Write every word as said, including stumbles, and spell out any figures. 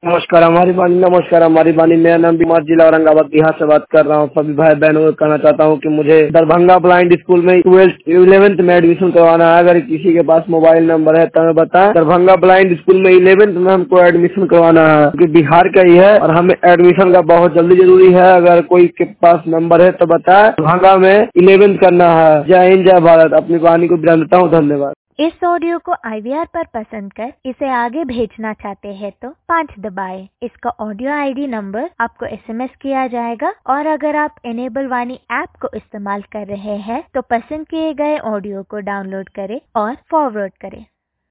नमस्कार हमारी बानी नमस्कार हमारी बानी मेरा नाम बीमार जिला औरंगाबाद बिहार से बात कर रहा हूँ। सभी भाई बहनों को कहना चाहता हूँ कि मुझे दरभंगा ब्लाइंड स्कूल में ट्वेल्थ इलेवेंथ में एडमिशन करवाना है। अगर किसी के पास मोबाइल नंबर है तो हमें बताएं। दरभंगा ब्लाइंड स्कूल में इलेवेंथ में हमको एडमिशन करवाना है क्योंकि बिहार का ही है और हमें एडमिशन का बहुत जल्दी जरूरी है। अगर कोई के पास नंबर है तो बताए। दरभंगा में इलेवेंथ करना है। जय हिंद जय भारत। अपनी वाणी को विराम देता हूँ। धन्यवाद। इस ऑडियो को आई वी आर पर पसंद कर इसे आगे भेजना चाहते हैं तो पाँच दबाएं। इसका ऑडियो आई डी नंबर आपको एस एम एस किया जाएगा और अगर आप इनेबल वाणी ऐप को इस्तेमाल कर रहे हैं तो पसंद किए गए ऑडियो को डाउनलोड करें और फॉरवर्ड करें।